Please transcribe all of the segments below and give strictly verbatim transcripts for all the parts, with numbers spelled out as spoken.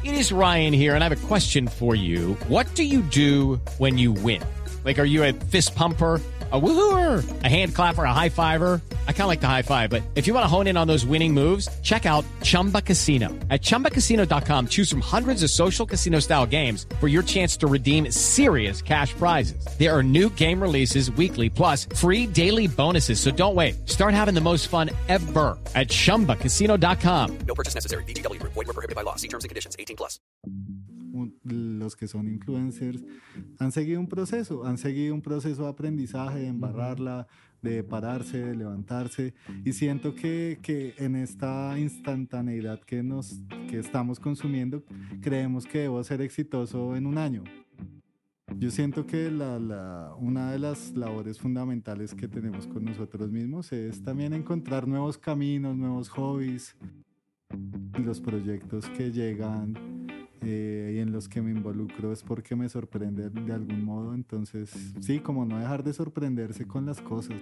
It is Ryan here, and I have a question for you. What do you do when you win? Like, are you a fist pumper, a woohooer, a hand clapper, a high fiver? I kind of like the high five, but if you want to hone in on those winning moves, check out Chumba Casino. At chumba casino dot com, choose from hundreds of social casino style games for your chance to redeem serious cash prizes. There are new game releases weekly, plus free daily bonuses. So don't wait. Start having the most fun ever at chumba casino dot com. No purchase necessary. V G W Group. Void where prohibited by law. See terms and conditions. eighteen plus. Los que son influencers han seguido un proceso, han seguido un proceso de aprendizaje, de embarrarla, de pararse, de levantarse, y siento que, que en esta instantaneidad que, nos, que estamos consumiendo, creemos que debo ser exitoso en un año. Yo siento que la, la, una de las labores fundamentales que tenemos con nosotros mismos es también encontrar nuevos caminos, nuevos hobbies, los proyectos que llegan eh, y en los que me involucro es porque me sorprende de algún modo. Entonces sí, como no dejar de sorprenderse con las cosas.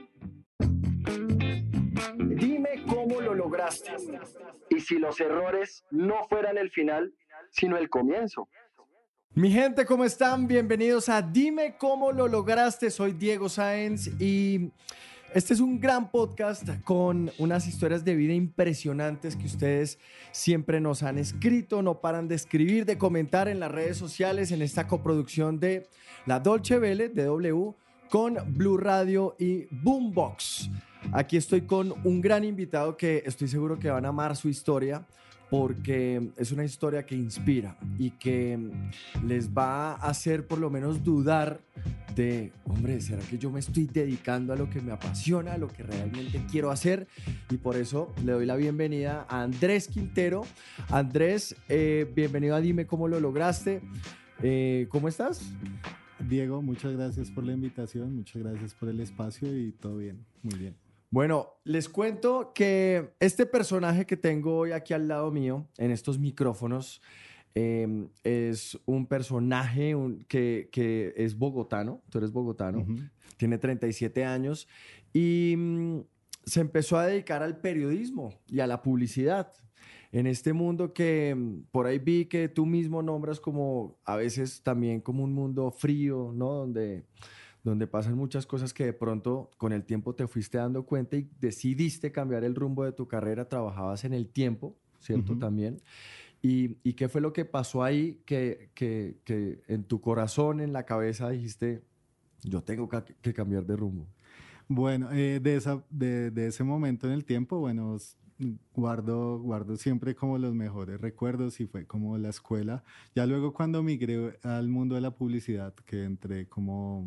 Dime cómo lo lograste y si los errores no fueran el final, sino el comienzo. Mi gente, ¿cómo están? Bienvenidos a Dime cómo lo lograste. Soy Diego Sáenz y este es un gran podcast con unas historias de vida impresionantes que ustedes siempre nos han escrito, no paran de escribir, de comentar en las redes sociales, en esta coproducción de la Dolce Vele, D W, con Blue Radio y Boombox. Aquí estoy con un gran invitado que estoy seguro que van a amar su historia, porque es una historia que inspira y que les va a hacer por lo menos dudar de, hombre, ¿será que yo me estoy dedicando a lo que me apasiona, a lo que realmente quiero hacer? Y por eso le doy la bienvenida a Andrés Quintero. Andrés, eh, bienvenido a Dime cómo lo lograste. Eh, ¿Cómo estás? Diego, muchas gracias por la invitación, muchas gracias por el espacio y todo bien, muy bien. Bueno, les cuento que este personaje que tengo hoy aquí al lado mío, en estos micrófonos, eh, es un personaje un, que, que es bogotano. Tú eres bogotano, uh-huh. Tiene treinta y siete años y mm, se empezó a dedicar al periodismo y a la publicidad. En este mundo que mm, por ahí vi que tú mismo nombras como a veces también como un mundo frío, ¿no? Donde... donde pasan muchas cosas que de pronto con el tiempo te fuiste dando cuenta y decidiste cambiar el rumbo de tu carrera. Trabajabas en El Tiempo, ¿cierto? Uh-huh. También. ¿Y, ¿Y qué fue lo que pasó ahí que, que, que en tu corazón, en la cabeza dijiste, yo tengo que, que cambiar de rumbo? Bueno, eh, de, esa, de, de ese momento en El Tiempo, bueno, guardo, guardo siempre como los mejores recuerdos y fue como la escuela. Ya luego cuando migré al mundo de la publicidad, que entré como...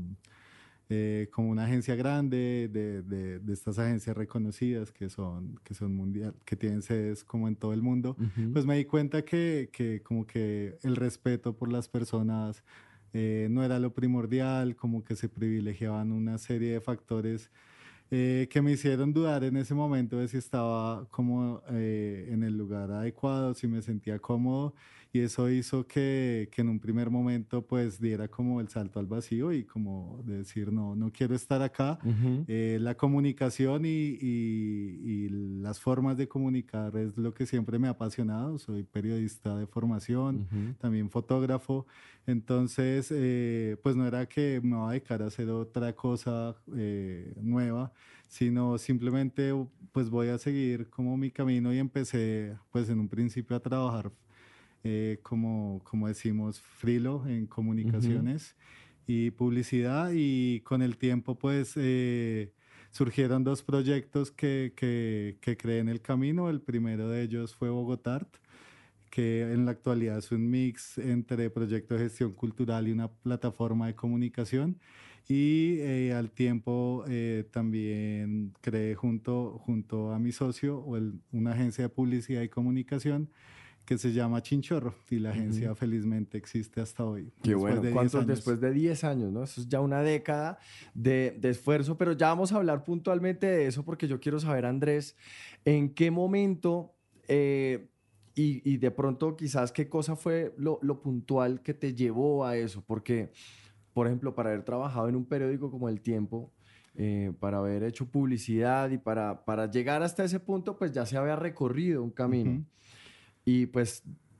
Eh, como una agencia grande de, de, de estas agencias reconocidas que son, que son mundial, que tienen sedes como en todo el mundo, uh-huh. Pues me di cuenta que, que como que el respeto por las personas eh, no era lo primordial, como que se privilegiaban una serie de factores eh, que me hicieron dudar en ese momento de si estaba como eh, en el lugar adecuado, si me sentía cómodo. Y eso hizo que, que en un primer momento pues diera como el salto al vacío y como decir no, no quiero estar acá. Uh-huh. Eh, la comunicación y, y, y las formas de comunicar es lo que siempre me ha apasionado. Soy periodista de formación, uh-huh. También fotógrafo. Entonces eh, pues no era que me iba a dedicar a hacer otra cosa eh, nueva, sino simplemente pues voy a seguir como mi camino y empecé pues en un principio a trabajar Eh, como, como decimos, frilo en comunicaciones uh-huh. y publicidad, y con el tiempo pues eh, surgieron dos proyectos que, que, que creé en el camino. El primero de ellos fue Bogotart, que en la actualidad es un mix entre proyecto de gestión cultural y una plataforma de comunicación. Y eh, al tiempo eh, también creé junto, junto a mi socio el, una agencia de publicidad y comunicación que se llama Chinchorro, y la agencia uh-huh. felizmente existe hasta hoy. Qué bueno, de ¿cuántos después de diez años? ¿No? Eso es ya una década de, de esfuerzo, pero ya vamos a hablar puntualmente de eso porque yo quiero saber, Andrés, ¿en qué momento eh, y, y de pronto quizás qué cosa fue lo, lo puntual que te llevó a eso? Porque, por ejemplo, para haber trabajado en un periódico como El Tiempo, eh, para haber hecho publicidad y para, para llegar hasta ese punto, pues ya se había recorrido un camino. Uh-huh. Y pues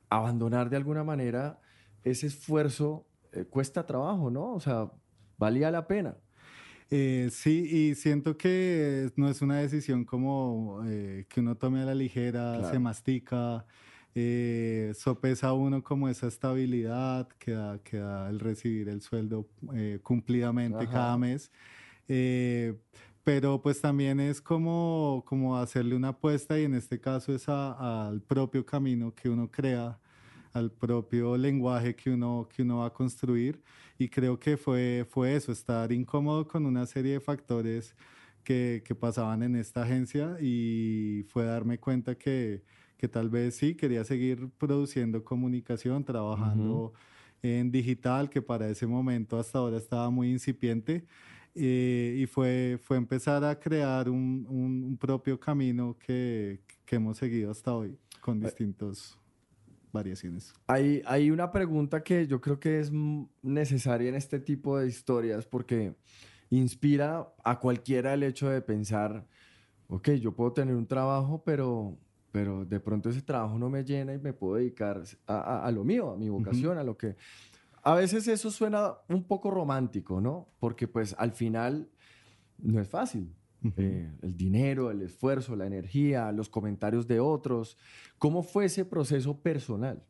abandonar de alguna manera ese esfuerzo eh, cuesta trabajo, ¿no? O sea, valía la pena. Eh, sí, y siento que no es una decisión como eh, que uno tome a la ligera, se Claro. mastica, eh, sopesa uno como esa estabilidad que da, que da el recibir el sueldo eh, cumplidamente cada Ajá. mes. Eh, pero pues también es como, como hacerle una apuesta y en este caso es a- al propio camino que uno crea, al propio lenguaje que uno, que uno va a construir. Y creo que fue, fue eso, estar incómodo con una serie de factores que, que pasaban en esta agencia y fue darme cuenta que, que tal vez sí, quería seguir produciendo comunicación, Ujú. trabajando en digital, que para ese momento hasta ahora estaba muy incipiente. Eh, y fue, fue empezar a crear un, un- un propio camino que, que hemos seguido hasta hoy con distintas variaciones. Hay, hay una pregunta que yo creo que es mm, necesaria en este tipo de historias porque inspira a cualquiera el hecho de pensar, ok, yo puedo tener un trabajo, pero, pero de pronto ese trabajo no me llena y me puedo dedicar a, a- a lo mío, a mi Ujú, vocación, a lo que... A veces eso suena un poco romántico, ¿no? Porque pues al final no es fácil. ujú. Eh, el dinero, el esfuerzo, la energía, los comentarios de otros. ¿Cómo fue ese proceso personal?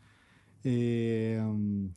Eh, um,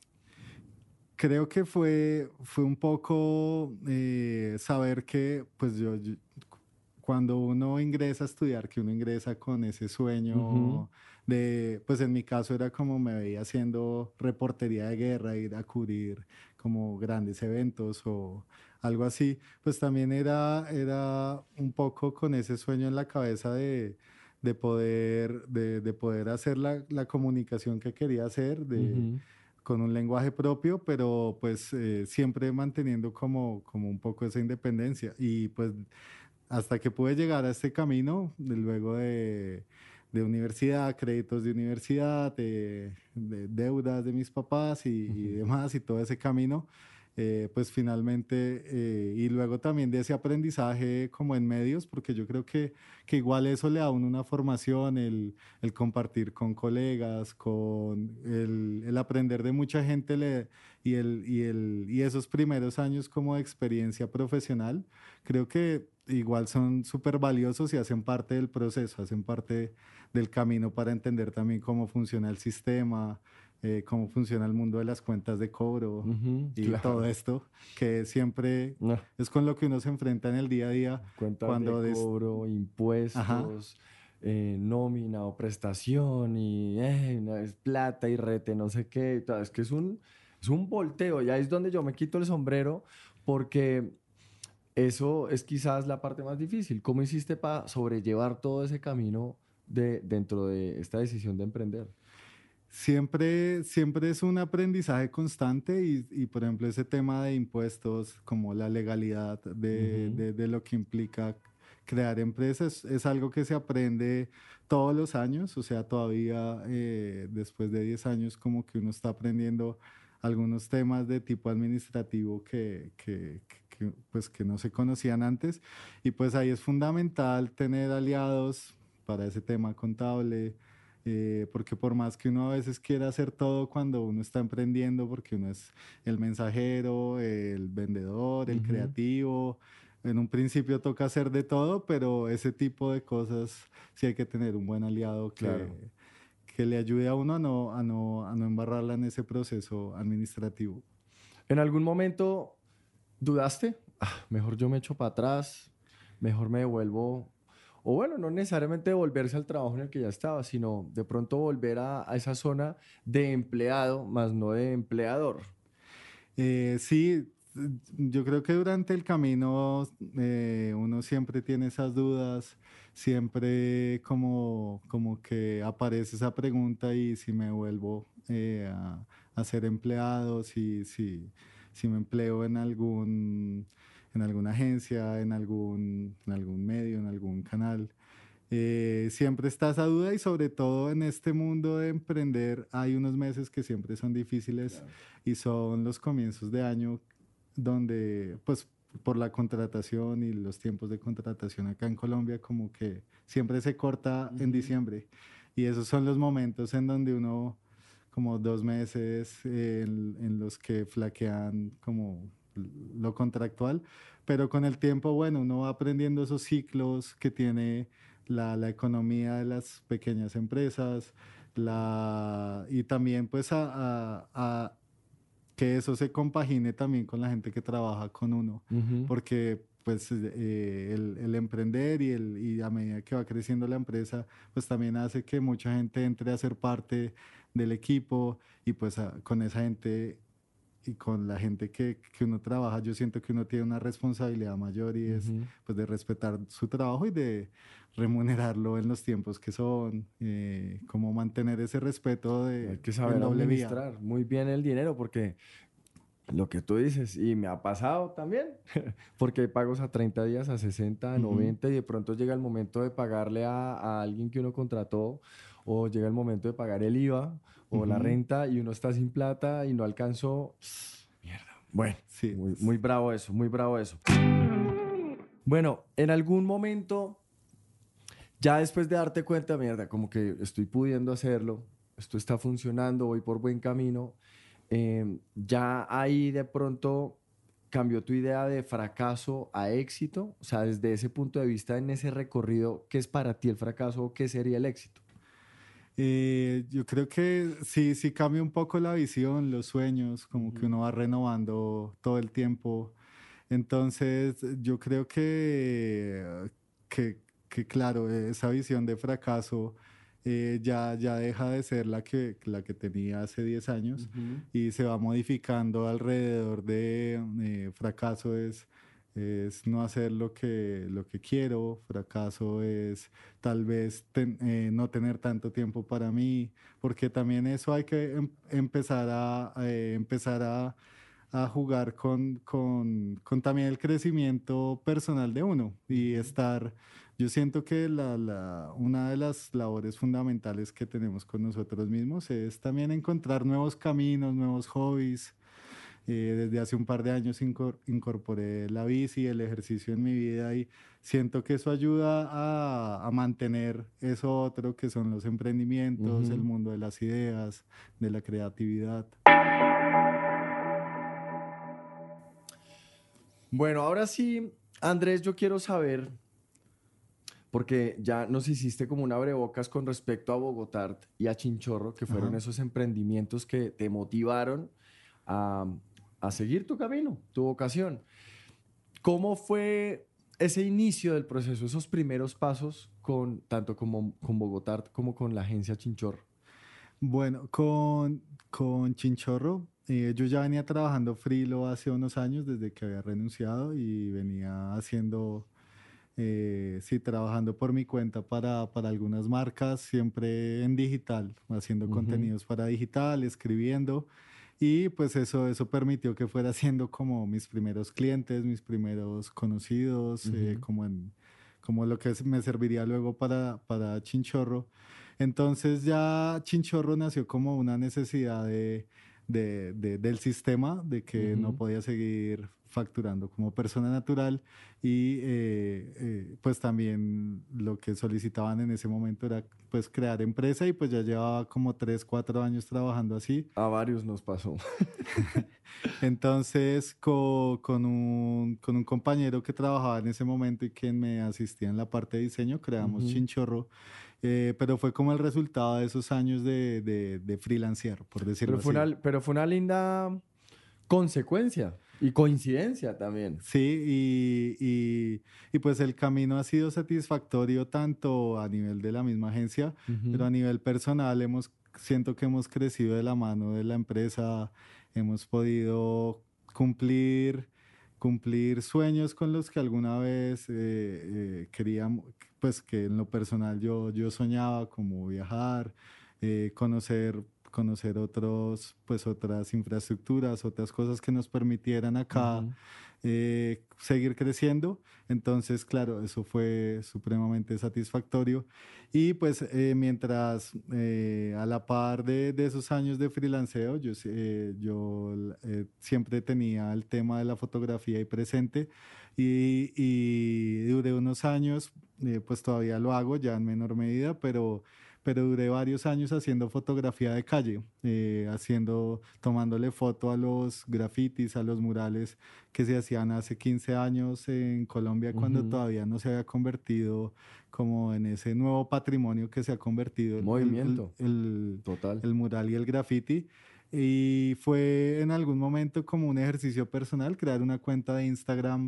Creo que fue, fue un poco eh, saber que, pues yo, yo- cuando uno ingresa a estudiar, que uno ingresa con ese Ujú. sueño de, pues en mi caso era como me veía haciendo reportería de guerra, ir a cubrir como grandes eventos o algo así, pues también era, era un poco con ese sueño en la cabeza de, de poder, de, de poder hacer la, la comunicación que quería hacer, de Ujú. con un lenguaje propio, pero pues eh, siempre manteniendo como, como un poco esa independencia. Y pues hasta que pude llegar a este camino, de- luego de, de universidad, créditos de universidad, de, de deudas de mis papás y, y Ujú. demás, y todo ese camino, eh, pues finalmente, eh, y luego también de ese aprendizaje como en medios, porque yo creo que, que igual eso le da a uno una formación, el, el compartir con colegas, con el, el aprender de mucha gente le, y, el, y, el, y esos primeros años como de experiencia profesional creo que igual son súper valiosos y hacen parte del proceso, hacen parte del camino para entender también cómo funciona el sistema, eh, cómo funciona el mundo de las cuentas de cobro Ujú. y todo Claro. esto, que siempre No. es con lo que uno se enfrenta en el día a día Cuentas de cuando... Des... cobro, Ajá, impuestos, eh, nómina o prestación y eh, no, es plata y rete, no sé qué. y todo. Es que es un, es un volteo. Y ahí es donde yo me quito el sombrero porque eso es quizás la parte más difícil. ¿Cómo hiciste para sobrellevar todo ese camino de, dentro de esta decisión de emprender? siempre, siempre es un aprendizaje constante y, y, por ejemplo, ese tema de impuestos, como la legalidad de, Ujú. de- de lo que implica crear empresas, es algo que se aprende todos los años, o sea, todavía eh, después de diez años como que uno está aprendiendo algunos temas de tipo administrativo que, que, que, que, pues, que no se conocían antes y pues ahí es fundamental tener aliados para ese tema contable eh, porque por más que uno a veces quiera hacer todo cuando uno está emprendiendo, porque uno es el mensajero, el vendedor, el Ujú. creativo, en un principio toca hacer de todo, pero ese tipo de cosas sí hay que tener un buen aliado Claro. que, que le ayude a uno a no, a no, a no embarrarla en ese proceso administrativo. ¿En algún momento dudaste? "Ah, mejor yo me echo para atrás, mejor me devuelvo. O bueno, no necesariamente devolverse al trabajo en el que ya estaba, sino de pronto volver a, a esa zona de empleado, más no de empleador. Eh, sí, yo creo que durante el camino eh, uno siempre tiene esas dudas, siempre como, como que aparece esa pregunta y si me vuelvo eh, a, a ser empleado, si, si, si me empleo en algún, en alguna agencia, en algún, en algún medio, en algún canal. Eh, siempre está esa duda y sobre todo en este mundo de emprender hay unos meses que siempre son difíciles y son los comienzos de año donde pues por la contratación y los tiempos de contratación acá en Colombia como que siempre se corta en Ujú. diciembre Y esos son los momentos en donde uno, como dos meses eh, en, en los que flaquean como lo contractual, pero con el tiempo, bueno, uno va aprendiendo esos ciclos que tiene la, la economía de las pequeñas empresas, la, y también pues a, a- a que eso se compagine también con la gente que trabaja con uno, Ujú. porque pues eh, el, el emprender y, el, y a medida que va creciendo la empresa, pues también hace que mucha gente entre a ser parte del equipo y pues a- con esa gente y con la gente que, que uno trabaja, yo siento que uno tiene una responsabilidad mayor y es Ujú. pues de respetar su trabajo y de remunerarlo en los tiempos que son, eh, como mantener ese respeto Hay de, que en saber doble vía. administrar muy bien el dinero porque lo que tú dices, y me ha pasado también, porque hay pagos a treinta días, a sesenta, a Ujú, noventa, y de pronto llega el momento de pagarle a, a alguien que uno contrató, o llega el momento de pagar el IVA o la ujú. renta, y uno está sin plata y no alcanzó. Mierda. Bueno, Sí, muy, muy bravo eso, muy bravo eso. Bueno, en algún momento, ya después de darte cuenta, mierda, como que estoy pudiendo hacerlo, esto está funcionando, voy por buen camino, eh, ya ahí de pronto cambió tu idea de fracaso a éxito, o sea, desde ese punto de vista, en ese recorrido, ¿qué es para ti el fracaso o qué sería el éxito? Eh, yo creo que sí, sí cambia un poco la visión, los sueños, como que Ujú. uno va renovando todo el tiempo. Entonces, yo creo que, que, que claro, esa visión de fracaso eh, ya, ya deja de ser la que, la que tenía hace diez años Ujú. y se va modificando alrededor de eh, fracaso es, es no hacer lo que, lo que quiero, fracaso es tal vez ten- eh, no tener tanto tiempo para mí, porque también eso hay que em- empezar a, eh, empezar a, a jugar con, con, con también el crecimiento personal de uno y Ujú. estar, yo siento que la, la, una de las labores fundamentales que tenemos con nosotros mismos es también encontrar nuevos caminos, nuevos hobbies. Eh, desde hace un par de años incor- incorporé la bici, el ejercicio en mi vida y siento que eso ayuda a, a mantener eso otro que son los emprendimientos, el Ujú. mundo de las ideas, de la creatividad. Bueno, ahora sí, Andrés, yo quiero saber, porque ya nos hiciste como un abrebocas con respecto a Bogotá y a Chinchorro, que fueron Ajá. esos emprendimientos que te motivaron a, a seguir tu camino, tu vocación. ¿Cómo fue ese inicio del proceso, esos primeros pasos con tanto como con Bogotá como con la agencia Chinchorro? Bueno, con, con Chinchorro, eh, yo ya venía trabajando frilo hace unos años desde que había renunciado y venía haciendo, eh, sí, trabajando por mi cuenta para, para algunas marcas, siempre en digital, haciendo Ujú. contenidos para digital, escribiendo. Y pues eso, eso permitió que fuera siendo como mis primeros clientes, mis primeros conocidos, eh, Ujú. como en, como lo que es- me serviría luego para, para Chinchorro. Entonces ya Chinchorro nació como una necesidad de, de- de- del sistema, de que no Ujú. podía seguir facturando como persona natural y eh, eh, pues también lo que solicitaban en ese momento era pues crear empresa y pues ya llevaba como tres, cuatro años trabajando así. A varios nos pasó. Entonces, co- con, un, con un compañero que trabajaba en ese momento y quien me asistía en la parte de diseño, creamos Ujú. Chinchorro, eh, pero fue como el resultado de esos años de, de, de freelancear, por Pero decirlo fue así. una, pero fue una linda consecuencia y coincidencia también. Sí, y, y, y pues el camino ha sido satisfactorio tanto a nivel de la misma agencia, pero Ujú. a nivel personal hemos, siento que hemos crecido de la mano de la empresa, hemos podido cumplir, cumplir sueños con los que alguna vez eh, eh, queríamos, pues que en lo personal yo, yo soñaba como viajar, eh, conocer conocer otros, pues otras infraestructuras, otras cosas que nos permitieran acá Ujú. eh, seguir creciendo. Entonces, claro, eso fue supremamente satisfactorio. Y pues eh, mientras eh, a la par de, de esos años de freelanceo, yo, eh, yo eh, siempre tenía el tema de la fotografía ahí presente y, y duré unos años, eh, pues todavía lo hago ya en menor medida, pero pero duré varios años haciendo fotografía de calle, eh, haciendo, tomándole foto a los grafitis, a los murales que se hacían hace quince años en Colombia, cuando Ujú. todavía no se había convertido como en ese nuevo patrimonio que se ha convertido el, el- Movimiento. el- el- Total. el mural y el graffiti. Y fue en algún momento como un ejercicio personal crear una cuenta de Instagram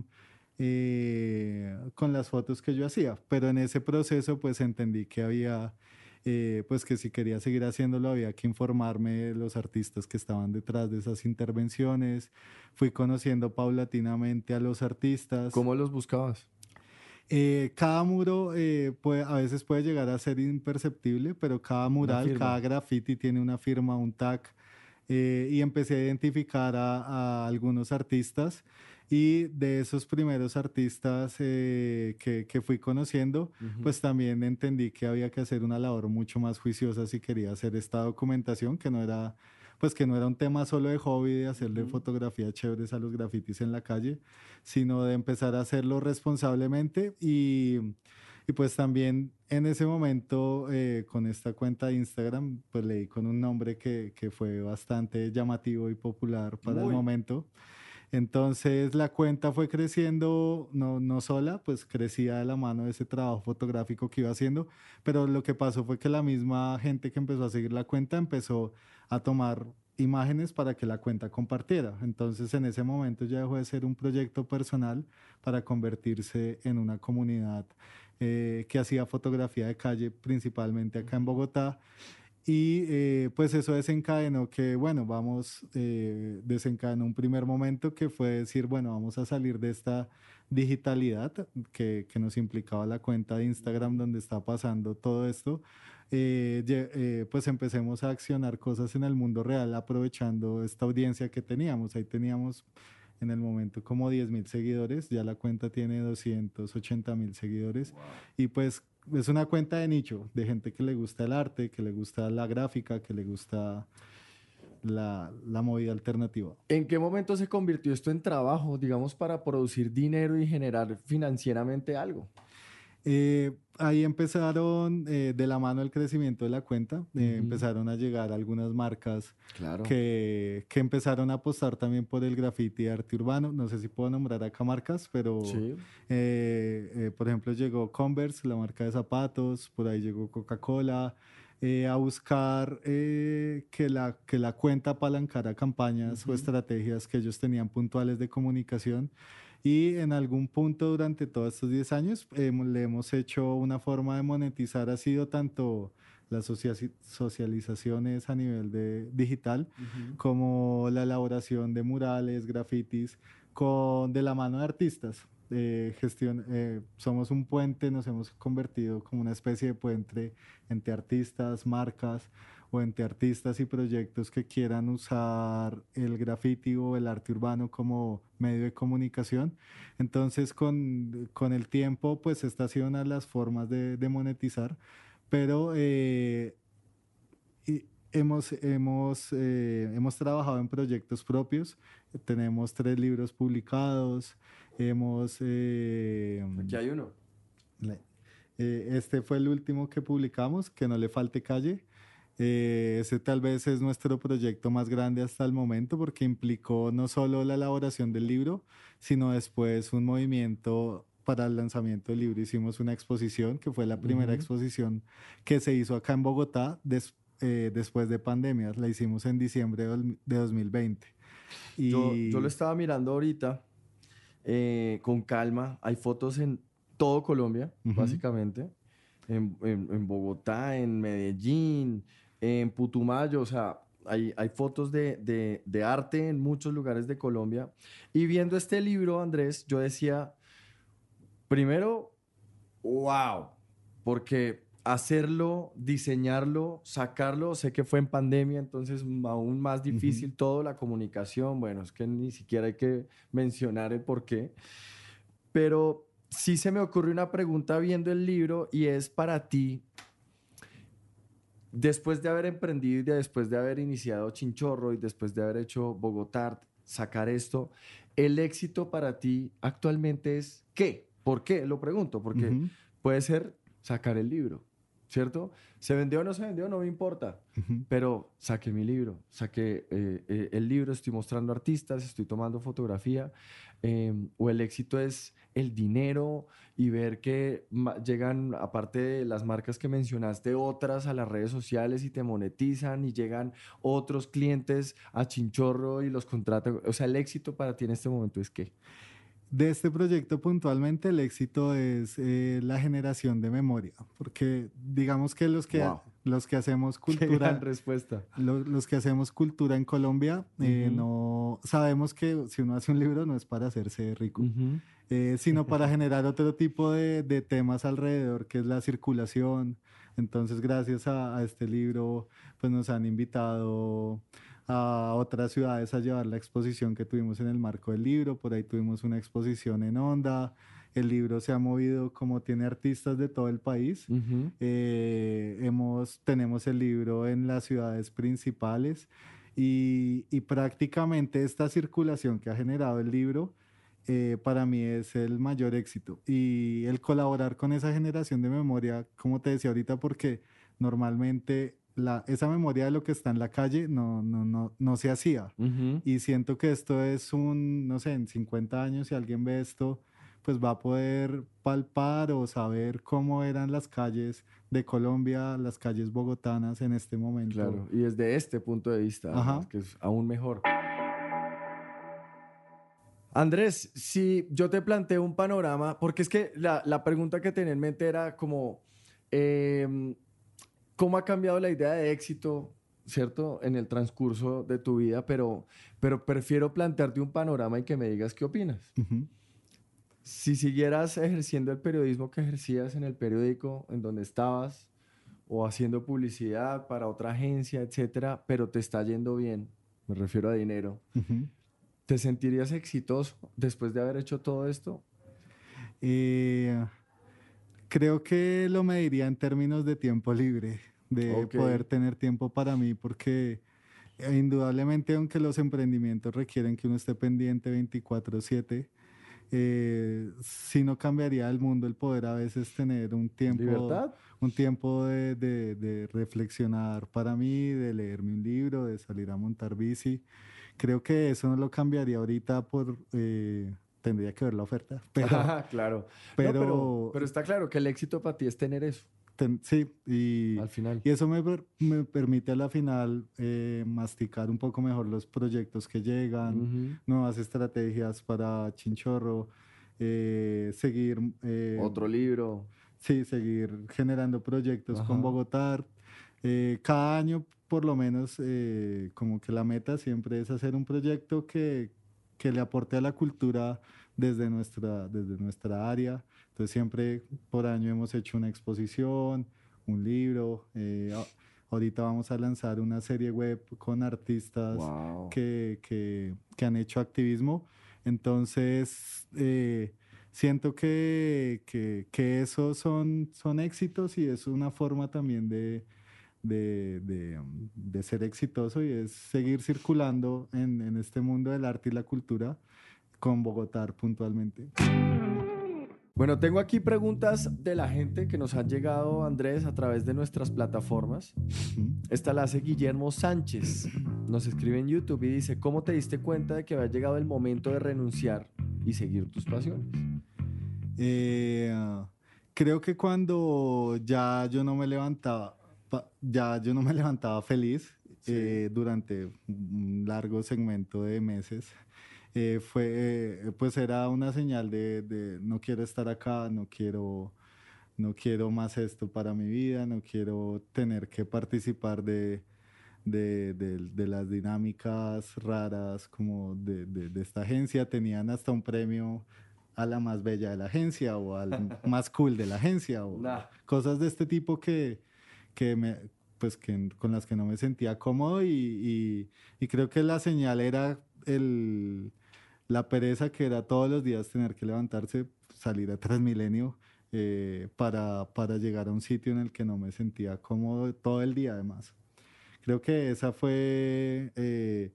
eh, con las fotos que yo hacía. Pero en ese proceso pues entendí que había, eh, pues que si quería seguir haciéndolo había que informarme de los artistas que estaban detrás de esas intervenciones. Fui conociendo paulatinamente a los artistas. ¿Cómo los buscabas? Eh, cada muro eh, puede- a veces puede llegar a ser imperceptible, pero cada Una mural, firma. cada graffiti tiene una firma, un tag. Eh, y empecé a identificar a, a algunos artistas. Y de esos primeros artistas eh, que, que fui conociendo, Ujú. pues también entendí que había que hacer una labor mucho más juiciosa si quería hacer esta documentación, que no era, pues que no era un tema solo de hobby, de hacerle Ujú. fotografías chéveres a los grafitis en la calle, sino de empezar a hacerlo responsablemente. Y, y pues también en ese momento, eh, con esta cuenta de Instagram, pues leí con un nombre que, que fue bastante llamativo y popular para el Muy. momento. Entonces la cuenta fue creciendo, no, no sola, pues crecía de la mano de ese trabajo fotográfico que iba haciendo, pero lo que pasó fue que la misma gente que empezó a seguir la cuenta empezó a tomar imágenes para que la cuenta compartiera. Entonces en ese momento ya dejó de ser un proyecto personal para convertirse en una comunidad eh, que hacía fotografía de calle, principalmente acá en Bogotá. Y eh, pues eso desencadenó que, bueno, vamos, eh, desencadenó un primer momento que fue decir, bueno, vamos a salir de esta digitalidad que, que nos implicaba la cuenta de Instagram donde está pasando todo esto. Eh, lle- eh, pues empecemos a accionar cosas en el mundo real aprovechando esta audiencia que teníamos. Ahí teníamos en el momento como diez mil seguidores, ya la cuenta tiene doscientos ochenta mil seguidores. Y pues es una cuenta de nicho, de gente que le gusta el arte, que le gusta la gráfica, que le gusta la, la movida alternativa. ¿En qué momento se convirtió esto en trabajo, digamos, para producir dinero y generar financieramente algo? Eh, ahí empezaron, eh, de la mano del crecimiento de la cuenta, eh, Ujú. empezaron a llegar algunas marcas Claro. que, que empezaron a apostar también por el graffiti de arte urbano. No sé si puedo nombrar acá marcas, pero Sí. eh, eh, por ejemplo llegó Converse, la marca de zapatos, por ahí llegó Coca-Cola, eh, a buscar eh, que, la, que la cuenta apalancara campañas o Ujú. estrategias que ellos tenían puntuales de comunicación. Y en algún punto durante todos estos diez años hemos- le hemos hecho una forma de monetizar, ha sido tanto las socia- socializaciones a nivel de digital, Ujú. como la elaboración de murales, grafitis, con, de la mano de artistas. Eh, gestión, eh, somos un puente, nos hemos convertido como una especie de puente entre artistas, marcas o entre artistas y proyectos que quieran usar el graffiti o el arte urbano como medio de comunicación. Entonces, con, con el tiempo, pues esta ha sido una de las formas de, de monetizar, pero eh, y hemos, hemos, eh, hemos trabajado en proyectos propios. Tenemos tres libros publicados. Hemos, eh, Aquí hay uno. le- eh, este fue el último que publicamos, Que no le falte calle. Eh, ese tal vez es nuestro proyecto más grande hasta el momento porque implicó no solo la elaboración del libro, sino después un movimiento para el lanzamiento del libro. Hicimos una exposición que fue la primera Ujú. exposición que se hizo acá en Bogotá des- eh, después de pandemia. La hicimos en diciembre de dos- de dos mil veinte. Yo, yo lo Y estaba mirando ahorita eh, con calma. Hay fotos en todo Colombia, Ujú. básicamente. En, en- en Bogotá, en Medellín, en Putumayo. O sea, hay, hay fotos de, de- de arte en muchos lugares de Colombia. Y viendo este libro, Andrés, yo decía, primero, wow, porque hacerlo, diseñarlo, sacarlo, sé que fue en pandemia, entonces m- aún más difícil todo, la comunicación, bueno, es que ni siquiera hay que mencionar el por qué, pero sí se me ocurre una pregunta viendo el libro y es para ti, después de haber emprendido y de- después de haber iniciado Chinchorro y después de haber hecho Bogotá, sacar esto, ¿el éxito para ti actualmente es qué? ¿Por qué? Lo pregunto, porque Ujú. puede ser sacar el libro, ¿cierto? ¿Se vendió o no se vendió? No me importa. Ujú. Pero saqué mi libro, saqué eh, eh, el libro, estoy mostrando artistas, estoy tomando fotografía, eh, o el éxito es el dinero y ver que ma- llegan, aparte de las marcas que mencionaste, otras a las redes sociales y te monetizan y llegan otros clientes a Chinchorro y los contratan. O sea, el éxito para ti en este momento es ¿qué? De este proyecto puntualmente el éxito es eh, la generación de memoria, porque digamos que los que, Wow. los que hacemos Qué gran cultura, respuesta. lo- los que hacemos cultura en Colombia, eh, Ujú. no sabemos que si uno hace un libro no es para hacerse rico, Ujú. eh, sino para generar otro tipo de, de temas alrededor, que es la circulación. Entonces, gracias a, a este libro, pues nos han invitado a otras ciudades a llevar la exposición que tuvimos en el marco del libro. Por ahí tuvimos una exposición en Onda. El libro se ha movido como tiene artistas de todo el país. Ujú. Eh, hemos, tenemos el libro en las ciudades principales y, y prácticamente esta circulación que ha generado el libro eh, para mí es el mayor éxito. Y el colaborar con esa generación de memoria, como te decía ahorita, porque normalmente la, esa memoria de lo que está en la calle no, no, no, no se hacía. Ujú. Y siento que esto es un, no sé, en cincuenta años, si alguien ve esto, pues va a poder palpar o saber cómo eran las calles de Colombia, las calles bogotanas en este momento. Claro, y desde este punto de vista, Ajá. además, que es aún mejor. Andrés, si yo te planteo un panorama, porque es que la, la pregunta que tenía en mente era como, em, ¿cómo ha cambiado la idea de éxito, cierto, en el transcurso de tu vida? Pero, pero prefiero plantearte un panorama y que me digas qué opinas. Ujú. Si siguieras ejerciendo el periodismo que ejercías en el periódico en donde estabas, o haciendo publicidad para otra agencia, etcétera, pero te está yendo bien, me refiero a dinero, Ujú. ¿te sentirías exitoso después de haber hecho todo esto? Eh, Creo que lo mediría en términos de tiempo libre, de Ok. poder tener tiempo para mí, porque eh, indudablemente, aunque los emprendimientos requieren que uno esté pendiente veinticuatro siete, eh, sí no cambiaría el mundo el poder a veces tener un tiempo, ¿Libertad? un tiempo de, de- de reflexionar para mí, de leerme un libro, de salir a montar bici. Creo que eso no lo cambiaría ahorita por... eh, tendría que ver la oferta, pero, Ah, claro. No, pero, pero pero está claro que el éxito para ti es tener eso ten- sí, y, al final. y eso me, per- me permite a la final eh, masticar un poco mejor los proyectos que llegan, Ujú. nuevas estrategias para Chinchorro, eh, seguir, eh, Otro libro. sí, seguir generando proyectos con Ajá. Bogotá. Eh, cada año, por lo menos, eh, como que la meta siempre es hacer un proyecto que, que le aporte a la cultura desde nuestra, desde nuestra área. Entonces, siempre por año hemos hecho una exposición, un libro. eh, a- ahorita vamos a lanzar una serie web con artistas Wow. que, que, que han hecho activismo. Entonces, eh, siento que, que, que esos son, son éxitos y es una forma también de, de, de, um, de ser exitoso y es seguir circulando en, en este mundo del arte y la cultura con Bogotá puntualmente. Bueno, tengo aquí preguntas de la gente que nos han llegado, Andrés, a través de nuestras plataformas. Ujú. Esta la hace Guillermo Sánchez. Nos escribe en YouTube y dice, ¿cómo te diste cuenta de que había llegado el momento de renunciar y seguir tus pasiones? Eh, ah, Creo que cuando ya yo no me levantaba, pa- ya yo no me levantaba feliz Sí. eh, durante un largo segmento de meses, eh, fue, eh, pues era una señal de, de no quiero estar acá, no quiero, no quiero más esto para mi vida, no quiero tener que participar de, de, de- de las dinámicas raras como de, de- de esta agencia. Tenían hasta un premio a la más bella de la agencia o al más cool de la agencia o Nah. cosas de este tipo que, que me, pues que, con las que no me sentía cómodo y, y- y creo que la señal era el, la pereza que era todos los días tener que levantarse, salir a Transmilenio eh, para, para llegar a un sitio en el que no me sentía cómodo todo el día además. Creo que esa fue eh,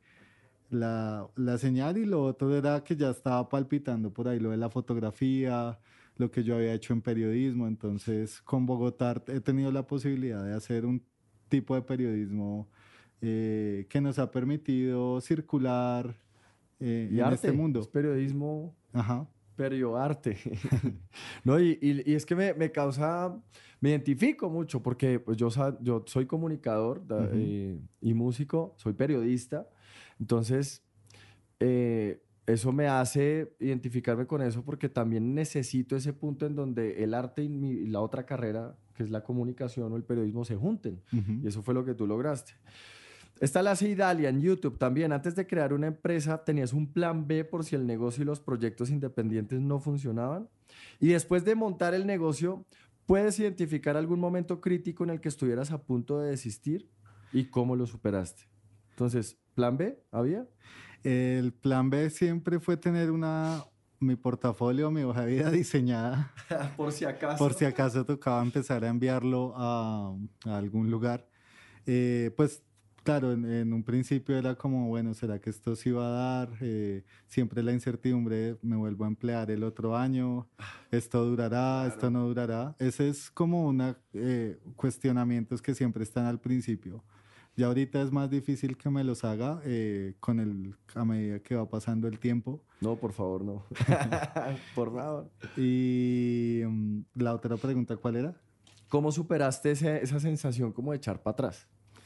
la, la señal y lo otro era que ya estaba palpitando por ahí lo de la fotografía, lo que yo había hecho en periodismo. Entonces, con Bogotá he tenido la posibilidad de hacer un tipo de periodismo eh, que nos ha permitido circular eh, Y en arte, este mundo. es periodismo, Ajá. perioarte. No, y, y- y es que me, me causa, me identifico mucho porque pues yo, sa- yo soy comunicador da- Ujú. eh, y músico, soy periodista, entonces eh, eso me hace identificarme con eso porque también necesito ese punto en donde el arte y, mi- y la otra carrera, que es la comunicación o el periodismo, se junten. Ujú. Y eso fue lo que tú lograste. Esta la hace Idalia en YouTube también. Antes de crear una empresa, tenías un plan B por si el negocio y los proyectos independientes no funcionaban. Y después de montar el negocio, ¿puedes identificar algún momento crítico en el que estuvieras a punto de desistir y cómo lo superaste? Entonces, ¿plan B había? El plan B siempre fue tener una, mi portafolio, mi hoja de vida diseñada Por si acaso. por si acaso tocaba empezar a enviarlo a, a algún lugar. Eh, pues claro, en, en un principio era como, bueno, ¿será que esto sí va a dar? Eh, siempre la incertidumbre, me vuelvo a emplear el otro año, esto durará, esto Claro. no durará. Ese es como una eh, cuestionamientos que siempre están al principio. Ya ahorita es más difícil que me los haga eh, con el, a medida que va pasando el tiempo. No, por favor, no. Por favor. Y mm, la otra pregunta, ¿cuál era? ¿Cómo superaste ese- esa sensación como de echar para atrás?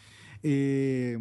Eh,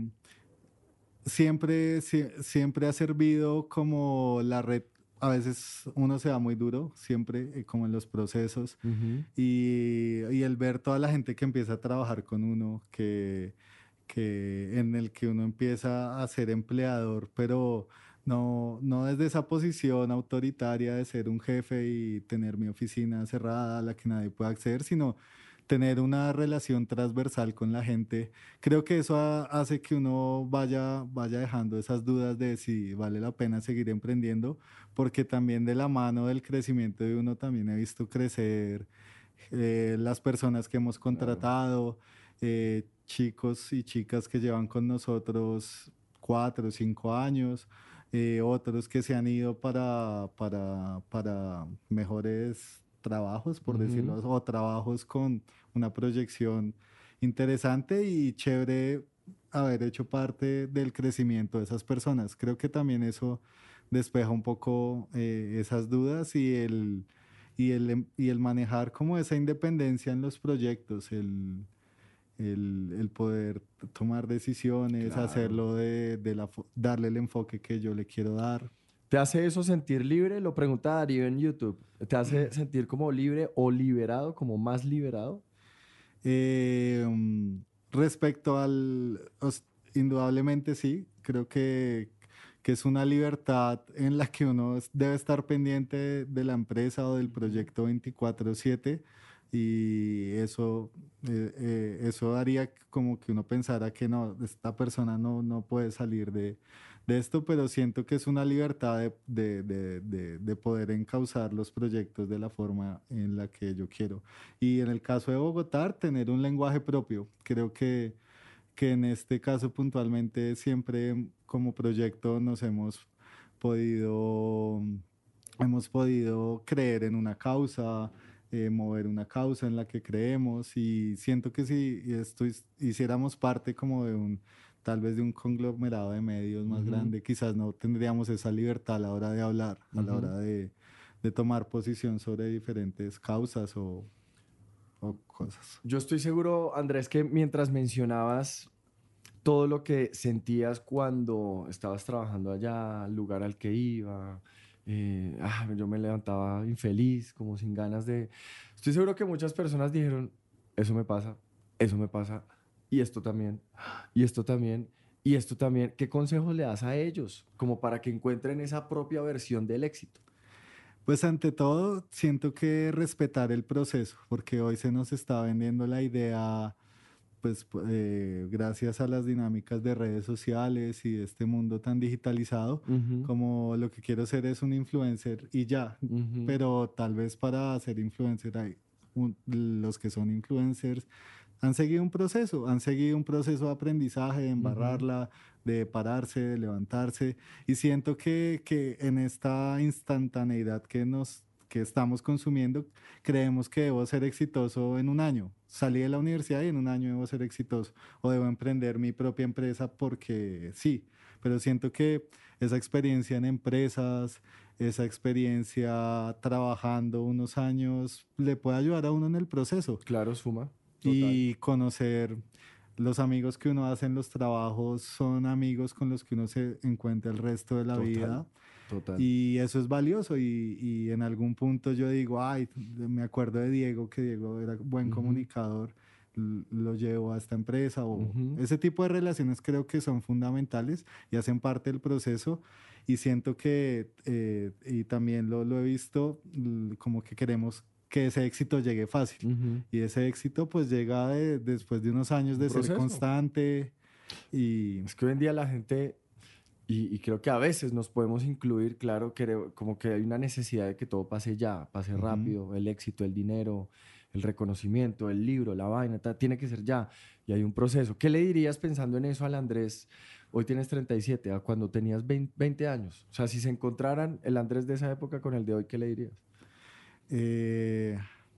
siempre, sie- siempre ha servido como la red. A veces uno se da muy duro, siempre eh, como en los procesos. Ujú. Y, y el ver toda la gente que empieza a trabajar con uno, que, que en el que uno empieza a ser empleador, pero no, no desde esa posición autoritaria de ser un jefe y tener mi oficina cerrada a la que nadie puede acceder, sino tener una relación transversal con la gente. Creo que eso ha- hace que uno vaya, vaya dejando esas dudas de si vale la pena seguir emprendiendo, porque también de la mano del crecimiento de uno también he visto crecer eh, las personas que hemos contratado, eh, chicos y chicas que llevan con nosotros cuatro o cinco años, eh, otros que se han ido para, para, para mejores trabajos, por Ujú. decirlo así, o trabajos con una proyección interesante y chévere haber hecho parte del crecimiento de esas personas. Creo que también eso despeja un poco eh, esas dudas y el, y, el, em- y el manejar como esa independencia en los proyectos, el, el, el poder t- tomar decisiones, Claro. hacerlo de, de la, fo- darle el enfoque que yo le quiero dar. ¿Te hace eso sentir libre? Lo pregunta Darío en YouTube. ¿Te hace sentir como libre o liberado, como más liberado? Eh, mm, respecto al, os- indudablemente sí, creo que, que es una libertad en la que uno es- debe estar pendiente de, de la empresa o del proyecto veinticuatro siete y eso, eh, eh, eso haría como que uno pensara que no, esta persona no, no puede salir de, de esto, pero siento que es una libertad de, de, de, de, de poder encauzar los proyectos de la forma en la que yo quiero. Y en el caso de Bogotá, tener un lenguaje propio. Creo que, que en este caso puntualmente siempre como proyecto nos hemos podido, hemos podido creer en una causa, eh, mover una causa en la que creemos y siento que si esto his- hiciéramos parte como de un, tal vez de un conglomerado de medios más Ujú. grande, quizás no tendríamos esa libertad a la hora de hablar, a la Ujú. hora de, de tomar posición sobre diferentes causas o o cosas. Yo estoy seguro, Andrés, que mientras mencionabas todo lo que sentías cuando estabas trabajando allá, el lugar al que iba, eh, ah, yo me levantaba infeliz, como sin ganas de... Estoy seguro que muchas personas dijeron, eso me pasa, eso me pasa, y esto también, y esto también, y esto también. ¿Qué consejos le das a ellos como para que encuentren esa propia versión del éxito? Pues ante todo, siento que respetar el proceso, porque hoy se nos está vendiendo la idea, pues pu- eh, gracias a las dinámicas de redes sociales y de este mundo tan digitalizado, Ujú, como lo que quiero ser es un influencer y ya, ujú. pero tal vez para ser influencer hay un- los que son influencers han seguido un proceso, han seguido un proceso de aprendizaje, de Ujú. embarrarla, de pararse, de levantarse. Y siento que, que en esta instantaneidad que nos, que estamos consumiendo, creemos que debo ser exitoso en un año. Salí de la universidad y en un año debo ser exitoso o debo emprender mi propia empresa porque sí, pero siento que esa experiencia en empresas, esa experiencia trabajando unos años le puede ayudar a uno en el proceso. Claro, suma. Total. Y conocer los amigos que uno hace en los trabajos son amigos con los que uno se encuentra el resto de la Total. vida. Total. Y eso es valioso y, y en algún punto yo digo, ay, me acuerdo de Diego, que Diego era buen Ujú. comunicador, l- lo llevo a esta empresa o Ujú. ese tipo de relaciones creo que son fundamentales y hacen parte del proceso y siento que, eh, y también lo, lo he visto, l- como que queremos que ese éxito llegue fácil Ujú. y ese éxito pues llega de- después de unos años de ser proceso. constante y... Es que hoy en día la gente, y, y creo que a veces nos podemos incluir, claro, que como que hay una necesidad de que todo pase ya, pase Ujú. rápido, el éxito, el dinero, el reconocimiento, el libro, la vaina, ta- tiene que ser ya. Y hay un proceso. ¿Qué le dirías pensando en eso al Andrés? Hoy tienes treinta y siete, a cuando tenías veinte, veinte años. O sea, si se encontraran el Andrés de esa época con el de hoy, ¿qué le dirías? eh,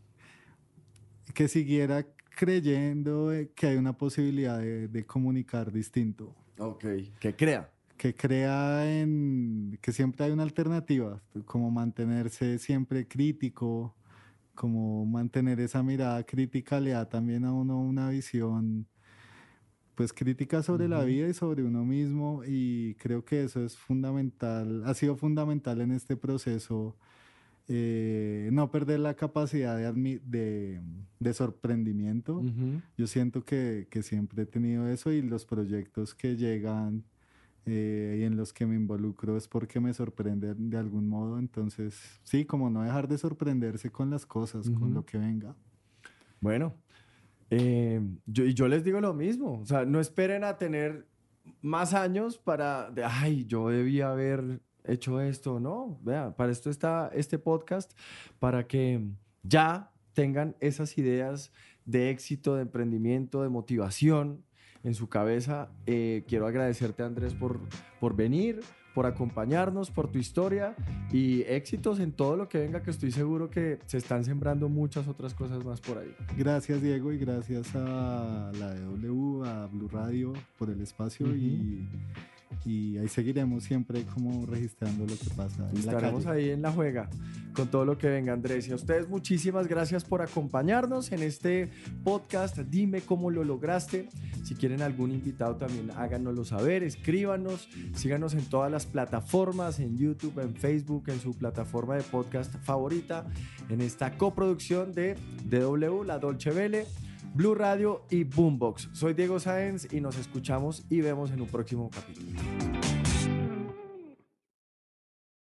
que siguiera creyendo eh, que hay una posibilidad de, de comunicar distinto, Ok. Que crea. que crea en que siempre hay una alternativa, como mantenerse siempre crítico, como mantener esa mirada crítica le da también a uno una visión pues crítica sobre la Ujú. vida y sobre uno mismo y creo que eso es fundamental, ha sido fundamental en este proceso. Eh, no perder la capacidad de, admi- de, de sorprendimiento. Ujú. Yo siento que, que siempre he tenido eso y los proyectos que llegan eh, y en los que me involucro es porque me sorprenden de algún modo. Entonces, sí, como no dejar de sorprenderse con las cosas, con Ujú. lo que venga. Bueno, eh, yo, y yo les digo lo mismo, o sea, no esperen a tener más años para, de, ay, yo debía haber hecho esto, no, vea, para esto está este podcast, para que ya tengan esas ideas de éxito, de emprendimiento, de motivación en su cabeza. Eh, quiero agradecerte, Andrés, por, por venir, por acompañarnos, por tu historia y éxitos en todo lo que venga, que estoy seguro que se están sembrando muchas otras cosas más por ahí. Gracias, Diego, y gracias a la D W, a Blue Radio por el espacio Ujú. y, y ahí seguiremos siempre como registrando lo que pasa en la Estaremos calle. ahí en la juega con todo lo que venga, Andrés. Y a ustedes muchísimas gracias por acompañarnos en este podcast. Dime cómo lo lograste. Si quieren algún invitado también háganoslo saber, escríbanos, síganos en todas las plataformas, en YouTube, en Facebook, en su plataforma de podcast favorita, en esta coproducción de D W, La Dolce Vele, Blue Radio y Boombox. Soy Diego Sáenz y nos escuchamos y vemos en un próximo capítulo.